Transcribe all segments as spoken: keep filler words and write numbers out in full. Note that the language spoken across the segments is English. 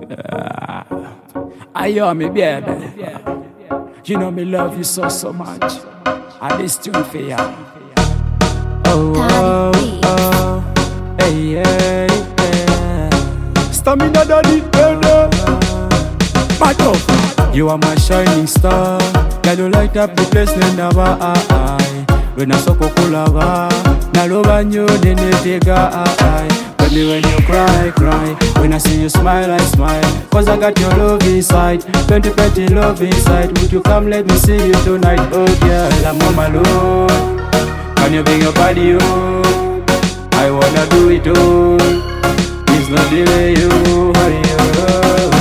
I hear me, baby. You know me love you so, so much. I this tune for ya. Oh, oh, oh. Hey, hey, hey. Stamina daddy, baby. My love. You are my shining star. Girl, you light up the place, never I. When I saw Kokulava, na lova nyo dene tega I. Baby, when you cry, cry. When I see you smile, I smile. Cause I got your love inside. Plenty, plenty love inside. Would you come, let me see you tonight? Oh girl, I'm on my low. Can you bring your body home? I wanna do it all. Please not delay you, hurry up.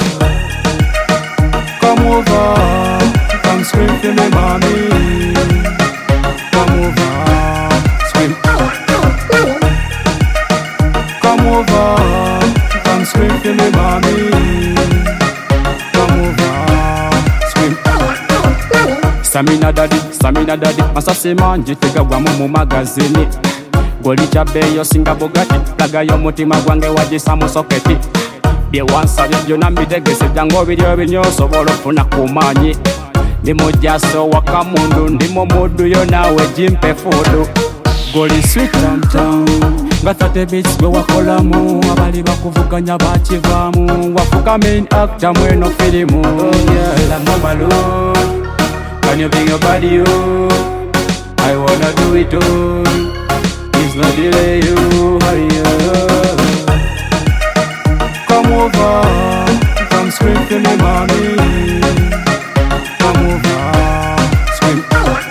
Come over, come scream to me, mommy. Come over, scream. Come over, come scream to me, mommy. Come over, scream. Stamina daddy, stamina daddy. Masase manji tega gwa mu magazini. Goli chabeyo singa bogati. Laga yo mutima gwange wajisa mu soketi. Bye wansabye byonna mbitegese byangu biryo binyoso bolofuna kumanyi. Ndi mujaso wakamundu ndi mu mudu yo nawe jimpe fudu. Goli sweet downtown nga thirty beats gwe wakolamu. Abali bakuvuganya bakivaamu. Wafuka main actor mweno filimu. Oh yeah, I'm on my low. Can you bring your body home? I wanna do it all. Please not delay you, hurry up. Come over, come scream to me, mommy. Come over, scream.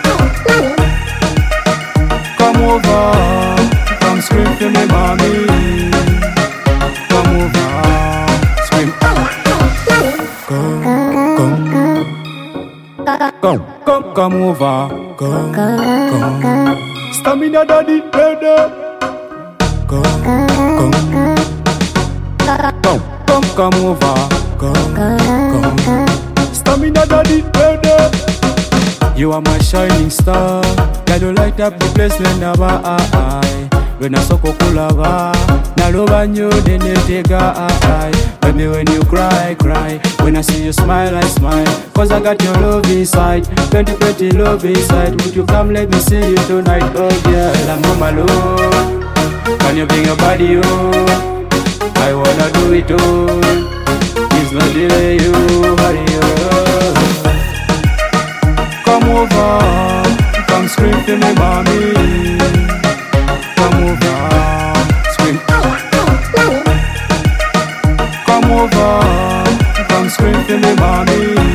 Come over, come scream to me, mommy. Come over, scream. Come, come, come, come, come over. Come, come. Stamina daddy, baby. Come, come. Come, come, come over. Come, come. Stamina daddy, baby. You are my shining star. Girl, you light up the place whenever I. When I saw Kokulava, na lova nyo dene tega I. Baby, when you cry, cry. When I see you smile, I smile. Cause I got your love inside. Plenty, plenty love inside. Would you come, let me see you tonight? Oh girl, I'm on my low. Can you bring your body home? I wanna do it all. Please not delay you, hurry up. Come over, come scream to me, mommy. Come over, scream. Come over, come scream to me, mommy.